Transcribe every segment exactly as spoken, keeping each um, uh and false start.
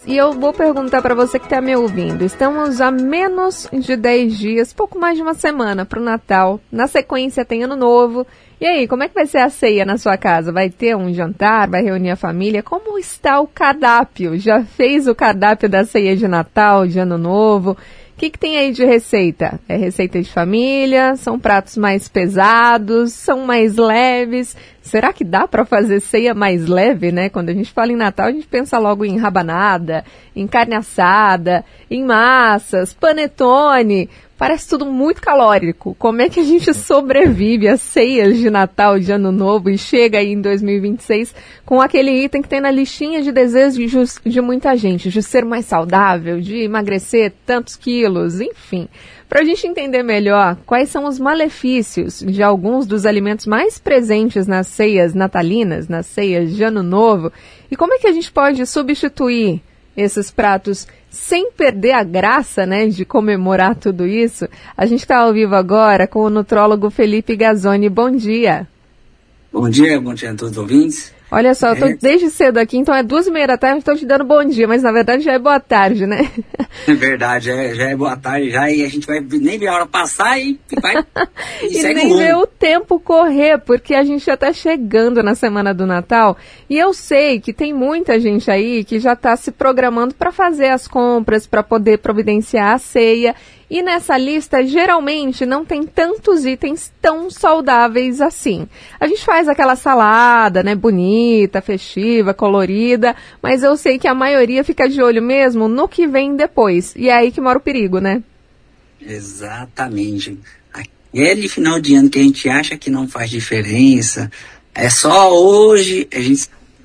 E eu vou perguntar para você que está me ouvindo. Estamos a menos de dez dias, pouco mais de uma semana para o Natal. Na sequência tem Ano Novo. E aí, como é que vai ser a ceia na sua casa? Vai ter um jantar? Vai reunir a família? Como está o cardápio? Já fez o cardápio da ceia de Natal, de Ano Novo? O que, que tem aí de receita? É receita de família? São pratos mais pesados? São mais leves? Será que dá para fazer ceia mais leve, né? Quando a gente fala em Natal, a gente pensa logo em rabanada, em carne assada, em massas, panetone. Parece tudo muito calórico. Como é que a gente sobrevive às ceias de Natal, de Ano Novo e chega aí em dois mil e vinte e seis com aquele item que tem na listinha de desejos de muita gente, de ser mais saudável, de emagrecer tantos quilos, enfim. Para a gente entender melhor quais são os malefícios de alguns dos alimentos mais presentes nas ceias natalinas, nas ceias de Ano Novo, e como é que a gente pode substituir esses pratos sem perder a graça, né, de comemorar tudo isso, a gente está ao vivo agora com o nutrólogo Felipe Gazzoni. Bom dia. Bom dia, bom dia a todos os ouvintes. Olha só, eu tô desde cedo aqui, então é duas e meia da tarde, estou te dando bom dia, mas na verdade já é boa tarde, né? É verdade, já é, já é boa tarde já, e a gente vai nem ver a hora passar e vai... e e nem ver o tempo correr, porque a gente já está chegando na semana do Natal, e eu sei que tem muita gente aí que já está se programando para fazer as compras, para poder providenciar a ceia. E nessa lista, geralmente, não tem tantos itens tão saudáveis assim. A gente faz aquela salada, né, bonita, festiva, colorida, mas eu sei que a maioria fica de olho mesmo no que vem depois. E é aí que mora o perigo, né? Exatamente. Aquele final de ano que a gente acha que não faz diferença, é só hoje, a gente...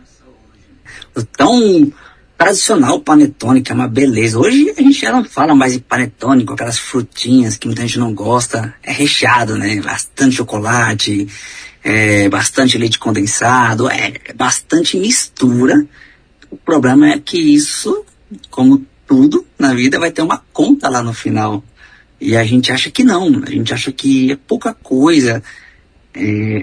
Tão... tradicional panetone, que é uma beleza. Hoje a gente já não fala mais de panetone com aquelas frutinhas que muita gente não gosta. É recheado, né? Bastante chocolate, é, bastante leite condensado, é bastante mistura. O problema é que isso, como tudo na vida, vai ter uma conta lá no final. E a gente acha que não. A gente acha que é pouca coisa. É...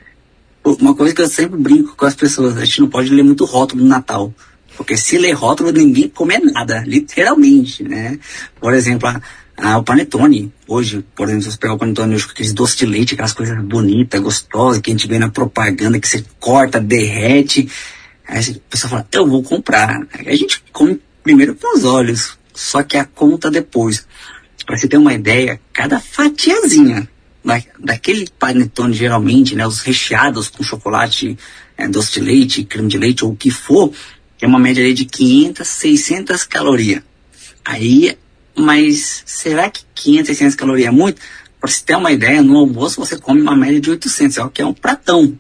Uma coisa que eu sempre brinco com as pessoas, a gente não pode ler muito rótulo no Natal. Porque se ler rótulo, ninguém come nada, literalmente, né? Por exemplo, a, a, o panetone, hoje, por exemplo, se você pegar o panetone hoje com aqueles doces de leite, aquelas coisas bonitas, gostosas, que a gente vê na propaganda, que você corta, derrete, aí a pessoa fala, eu vou comprar. Aí a gente come primeiro com os olhos, só que a conta depois. Pra você ter uma ideia, cada fatiazinha da, daquele panetone, geralmente, né, os recheados com chocolate, é, doce de leite, creme de leite, ou o que for, tem uma média aí de quinhentas, seiscentas calorias. Aí, mas será que quinhentas, seiscentas calorias é muito? Para você ter uma ideia, no almoço você come uma média de oitocentas, é o que é um pratão.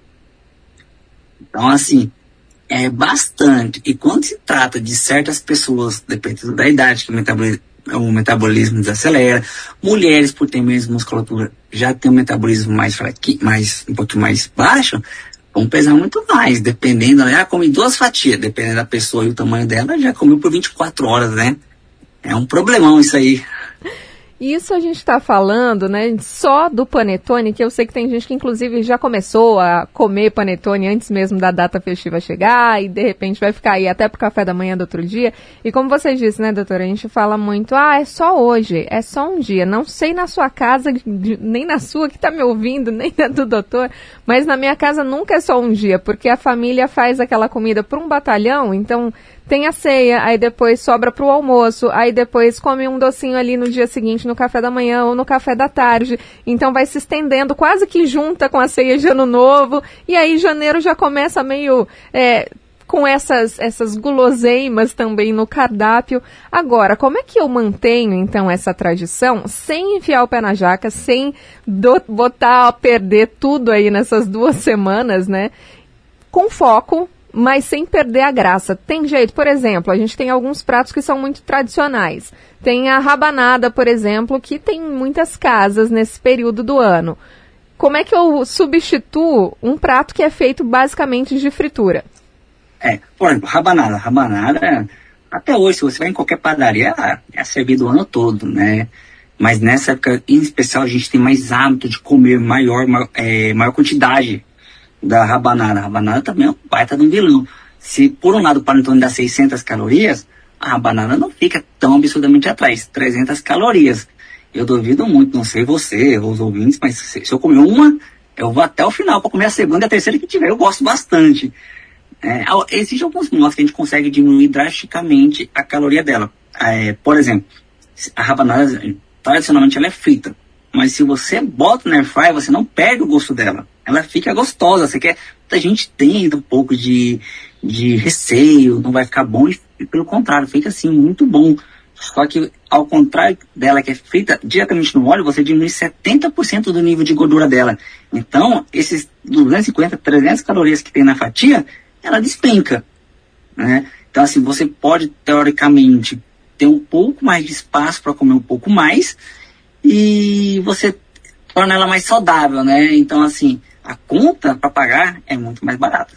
Então, assim, é bastante. E quando se trata de certas pessoas, dependendo da idade, que o metabolismo, o metabolismo desacelera, mulheres, por ter menos musculatura, já tem um metabolismo mais, mais um pouquinho mais baixo, vão pesar muito mais, dependendo, né? Ah, come duas fatias, dependendo da pessoa e o tamanho dela, já comeu por vinte e quatro horas, né? É um problemão isso aí. Isso a gente está falando, né, só do panetone, que eu sei que tem gente que inclusive já começou a comer panetone antes mesmo da data festiva chegar e de repente vai ficar aí até pro café da manhã do outro dia. E como você disse, né, doutora, a gente fala muito, ah, é só hoje, é só um dia. Não sei na sua casa, nem na sua que está me ouvindo, nem na do doutor, mas na minha casa nunca é só um dia, porque a família faz aquela comida para um batalhão, então... Tem a ceia, aí depois sobra pro almoço, aí depois come um docinho ali no dia seguinte, no café da manhã ou no café da tarde. Então vai se estendendo, quase que junta com a ceia de Ano Novo. E aí janeiro já começa meio é, com essas, essas guloseimas também no cardápio. Agora, como é que eu mantenho então essa tradição sem enfiar o pé na jaca, sem do, botar a perder tudo aí nessas duas semanas, né? Com foco, mas sem perder a graça. Tem jeito, por exemplo, a gente tem alguns pratos que são muito tradicionais. Tem a rabanada, por exemplo, que tem muitas casas nesse período do ano. Como é que eu substituo um prato que é feito basicamente de fritura? É, por exemplo, rabanada. Rabanada, até hoje, se você vai em qualquer padaria, é servido o ano todo, né? Mas nessa época, em especial, a gente tem mais hábito de comer maior, maior, é, maior quantidade da rabanada. A rabanada também é um baita de um vilão. Se por um lado o panetone dá seiscentas calorias, a banana não fica tão absurdamente atrás, trezentas calorias. Eu duvido muito, não sei você, os ouvintes, mas se, se eu comer uma, eu vou até o final para comer a segunda e a terceira que tiver, eu gosto bastante. É, existem alguns modos que a gente consegue diminuir drasticamente a caloria dela. É, por exemplo, a rabanada, tradicionalmente ela é frita, mas se você bota no air fry, você não perde o gosto dela. Ela fica gostosa. Você quer, muita gente tem um pouco de, de receio, não vai ficar bom, e pelo contrário, fica assim muito bom. Só que, ao contrário dela, que é frita diretamente no óleo, você diminui setenta por cento do nível de gordura dela. Então, esses duzentas e cinquenta, trezentas calorias que tem na fatia, ela despenca, né? Então, assim, você pode, teoricamente, ter um pouco mais de espaço para comer um pouco mais e você torna ela mais saudável, né? Então, assim, a conta para pagar é muito mais barata.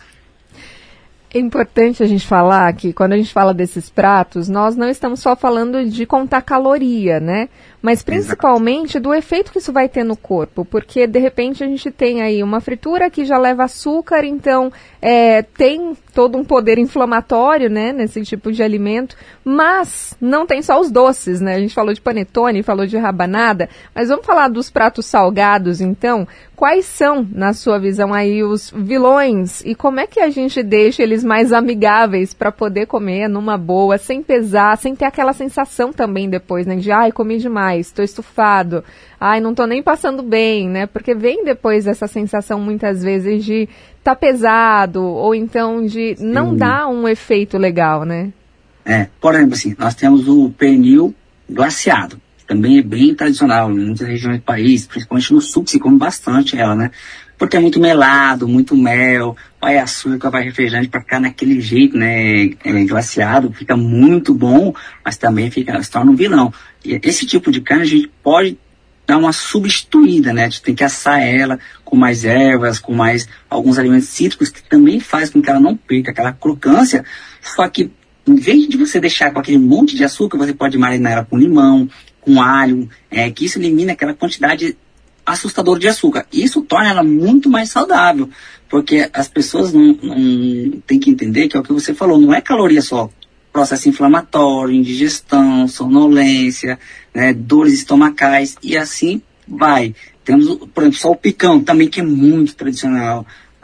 É importante a gente falar que quando a gente fala desses pratos, nós não estamos só falando de contar caloria, né? Mas principalmente do efeito que isso vai ter no corpo, porque de repente a gente tem aí uma fritura que já leva açúcar, então é, tem todo um poder inflamatório, né, nesse tipo de alimento, mas não tem só os doces, né? A gente falou de panetone, falou de rabanada, mas vamos falar dos pratos salgados, então. Quais são, na sua visão, aí os vilões e como é que a gente deixa eles mais amigáveis para poder comer numa boa, sem pesar, sem ter aquela sensação também depois, né, de ai, comi demais, estou estufado, ai, não estou nem passando bem, né, porque vem depois essa sensação muitas vezes de tá pesado ou então de não Sim. dar um efeito legal, né? É, por exemplo, assim, nós temos o pernil glaciado. Também é bem tradicional em muitas regiões do país, principalmente no sul, que se come bastante ela, né? Porque é muito melado, muito mel, vai açúcar, vai refrigerante para ficar naquele jeito, né? É, glaciado, fica muito bom, mas também fica, se torna um vilão. E esse tipo de carne a gente pode dar uma substituída, né? A gente tem que assar ela com mais ervas, com mais alguns alimentos cítricos, que também faz com que ela não perca aquela crocância, só que em vez de você deixar com aquele monte de açúcar, você pode marinar ela com limão, com alho, é, que isso elimina aquela quantidade assustadora de açúcar. Isso torna ela muito mais saudável, porque as pessoas não, não têm que entender que é o que você falou, não é caloria só, processo inflamatório, indigestão, sonolência, né, dores estomacais, e assim vai. Temos, por exemplo, salpicão, também que é muito tradicional,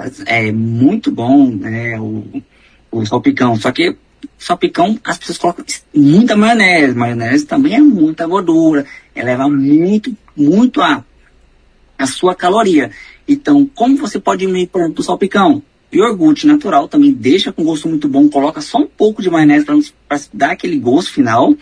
é muito bom, né, o, o salpicão, só que salpicão, as pessoas colocam muita maionese. Maionese também é muita gordura. Eleva muito, muito a, a sua caloria. Então, como você pode diminuir, por exemplo, o salpicão? Iogurte natural também deixa com gosto muito bom. Coloca só um pouco de maionese para dar aquele gosto final.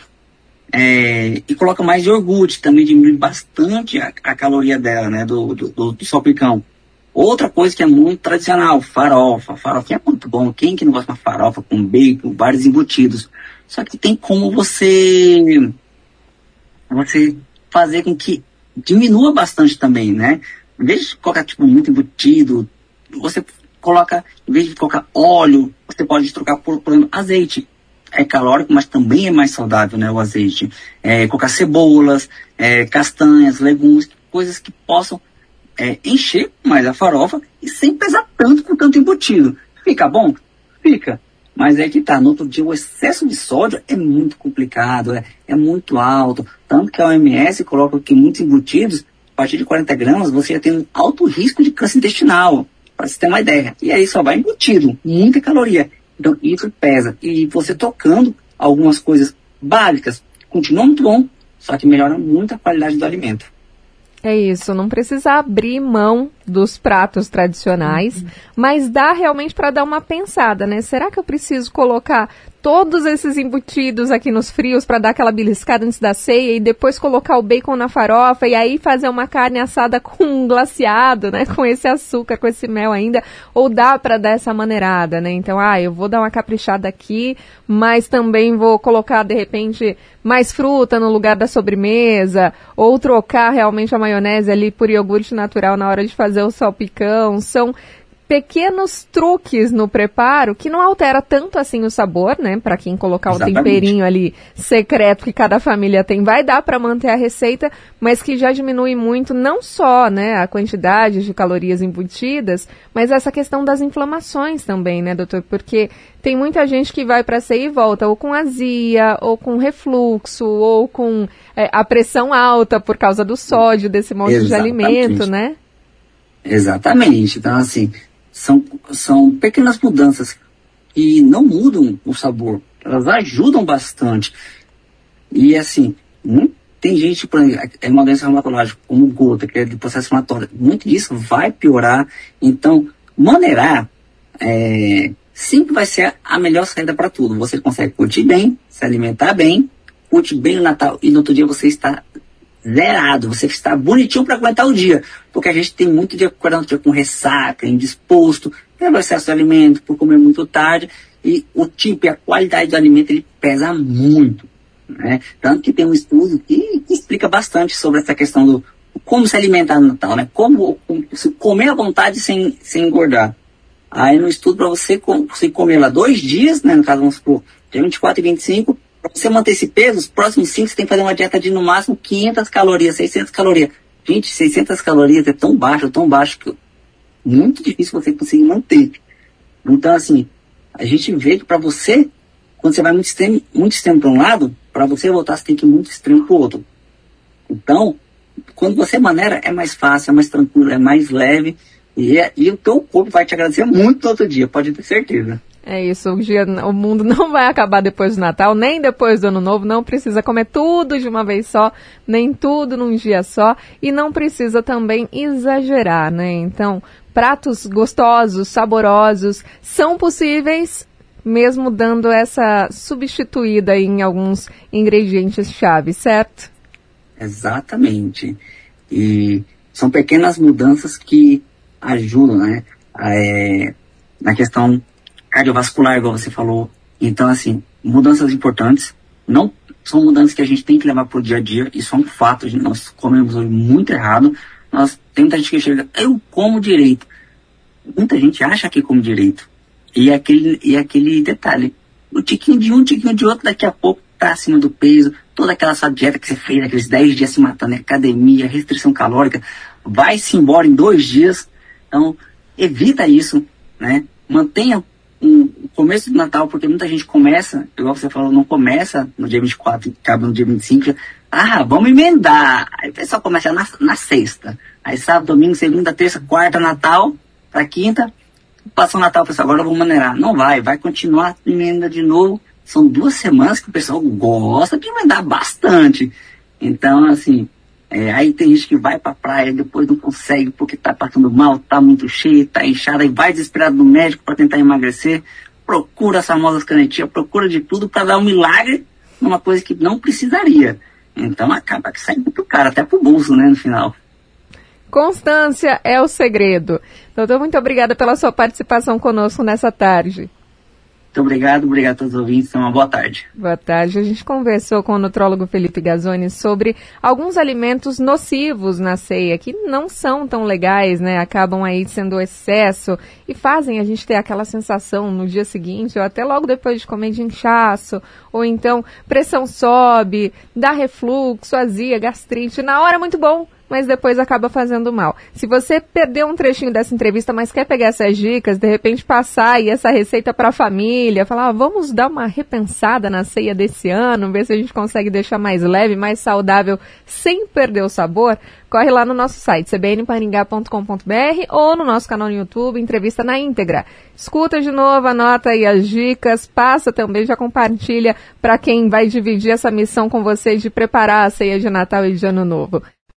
É, e coloca mais iogurte. Também diminui bastante a, a caloria dela, né? Do, do, do, do salpicão. Outra coisa que é muito tradicional, farofa. Farofa é muito bom. Quem que não gosta de uma farofa com bacon, vários embutidos? Só que tem como você, você fazer com que diminua bastante também, né? Em vez de colocar tipo, muito embutido, você coloca, em vez de colocar óleo, você pode trocar por, por exemplo, azeite. É calórico, mas também é mais saudável, né, o azeite. É, colocar cebolas, é, castanhas, legumes, coisas que possam É, encher mais a farofa e sem pesar tanto com tanto embutido. Fica bom? Fica. Mas é que tá, no outro dia o excesso de sódio é muito complicado, é, é muito alto. Tanto que a O M S coloca que muitos embutidos, a partir de quarenta gramas, você já tem um alto risco de câncer intestinal, para você ter uma ideia. E aí só vai embutido, muita caloria. Então isso pesa. E você trocando algumas coisas básicas, continua muito bom, só que melhora muito a qualidade do alimento. É isso, não precisa abrir mão dos pratos tradicionais, uhum. mas dá realmente para dar uma pensada, né? Será que eu preciso colocar todos esses embutidos aqui nos frios para dar aquela beliscada antes da ceia e depois colocar o bacon na farofa e aí fazer uma carne assada com um glaciado, né? Com esse açúcar, com esse mel ainda, ou dá para dar essa maneirada, né? Então, ah, eu vou dar uma caprichada aqui, mas também vou colocar, de repente, mais fruta no lugar da sobremesa, ou trocar realmente a maionese ali por iogurte natural na hora de fazer o salpicão. São pequenos truques no preparo que não altera tanto assim o sabor, né? Para quem colocar Exatamente. o temperinho ali secreto que cada família tem, vai dar para manter a receita, mas que já diminui muito não só, né, a quantidade de calorias embutidas, mas essa questão das inflamações também, né, doutor? Porque tem muita gente que vai para a ceia e volta ou com azia, ou com refluxo, ou com é, a pressão alta por causa do sódio, desse monte Exatamente. de alimento, né? Exatamente. Então, assim, são, são pequenas mudanças que não mudam o sabor. Elas ajudam bastante. E, assim, não, tem gente, por exemplo, é uma doença reumatológica, como gota, que é de processo inflamatório. Muito disso vai piorar. Então, maneirar é, sempre vai ser a melhor saída para tudo. Você consegue curtir bem, se alimentar bem, curte bem o Natal e no outro dia você está zerado, você está bonitinho para aguentar o dia, porque a gente tem muito dia acordando dia com ressaca, indisposto, pelo excesso de alimento, por comer muito tarde, e o tipo e a qualidade do alimento ele pesa muito, né? Tanto que tem um estudo que, que explica bastante sobre essa questão do como se alimentar no Natal, né? Como, como se comer à vontade sem, sem engordar. Aí no estudo para você, você comer lá dois dias, né? No caso, vamos supor, dia vinte e quatro e vinte e cinco, para você manter esse peso, os próximos cinco você tem que fazer uma dieta de no máximo quinhentas calorias, seiscentas calorias. Gente, seiscentas calorias é tão baixo, tão baixo que é muito difícil você conseguir manter. Então, assim, a gente vê que para você, quando você vai muito extremo, muito extremo para um lado, para você voltar você tem que ir muito extremo para o outro. Então, quando você maneira, é mais fácil, é mais tranquilo, é mais leve e, é, e o teu corpo vai te agradecer muito todo dia, pode ter certeza. É isso, o, dia, o mundo não vai acabar depois do Natal, nem depois do Ano Novo, não precisa comer tudo de uma vez só, nem tudo num dia só, e não precisa também exagerar, né? Então, pratos gostosos, saborosos, são possíveis, mesmo dando essa substituída em alguns ingredientes-chave, certo? Exatamente. E são pequenas mudanças que ajudam, né? É, na questão cardiovascular, igual você falou. Então, assim, mudanças importantes, não são mudanças que a gente tem que levar pro dia a dia, isso é um fato, a gente, nós comemos hoje muito errado, nós, tem muita gente que chega, eu como direito. Muita gente acha que come direito. E aquele, e aquele detalhe, o tiquinho de um, o tiquinho de outro, daqui a pouco tá acima do peso, toda aquela sua dieta que você fez, aqueles dez dias se matando, academia, restrição calórica, vai-se embora em dois dias. Então, evita isso, né? Mantenha o começo do Natal, porque muita gente começa, igual você falou, não começa no dia vinte e quatro e acaba no dia vinte e cinco, já, ah, vamos emendar. Aí o pessoal começa na, na sexta. Aí sábado, domingo, segunda, terça, quarta, Natal, pra quinta, passa o Natal, pessoal, agora vamos maneirar. Não vai, vai continuar emenda de novo. São duas semanas que o pessoal gosta de emendar bastante. Então, assim, é, aí tem gente que vai pra praia e depois não consegue porque tá passando mal, tá muito cheio, tá inchado, aí vai desesperado no médico para tentar emagrecer, procura as famosas canetinhas, procura de tudo para dar um milagre numa coisa que não precisaria. Então acaba que sai muito caro, até pro bolso, né, no final. Constância é o segredo. Doutor, muito obrigada pela sua participação conosco nessa tarde. Muito obrigado, obrigado a todos os ouvintes, uma boa tarde. Boa tarde. A gente conversou com o nutrólogo Felipe Gazzoni sobre alguns alimentos nocivos na ceia, que não são tão legais, né? Acabam aí sendo excesso e fazem a gente ter aquela sensação no dia seguinte, ou até logo depois de comer, de inchaço, ou então pressão sobe, dá refluxo, azia, gastrite. Na hora é muito bom, mas depois acaba fazendo mal. Se você perdeu um trechinho dessa entrevista, mas quer pegar essas dicas, de repente passar aí essa receita para a família, falar, ah, vamos dar uma repensada na ceia desse ano, ver se a gente consegue deixar mais leve, mais saudável, sem perder o sabor, corre lá no nosso site, c b n maringá ponto com ponto b r ou no nosso canal no YouTube, entrevista na íntegra. Escuta de novo, anota aí as dicas, passa também, já compartilha para quem vai dividir essa missão com você de preparar a ceia de Natal e de Ano Novo.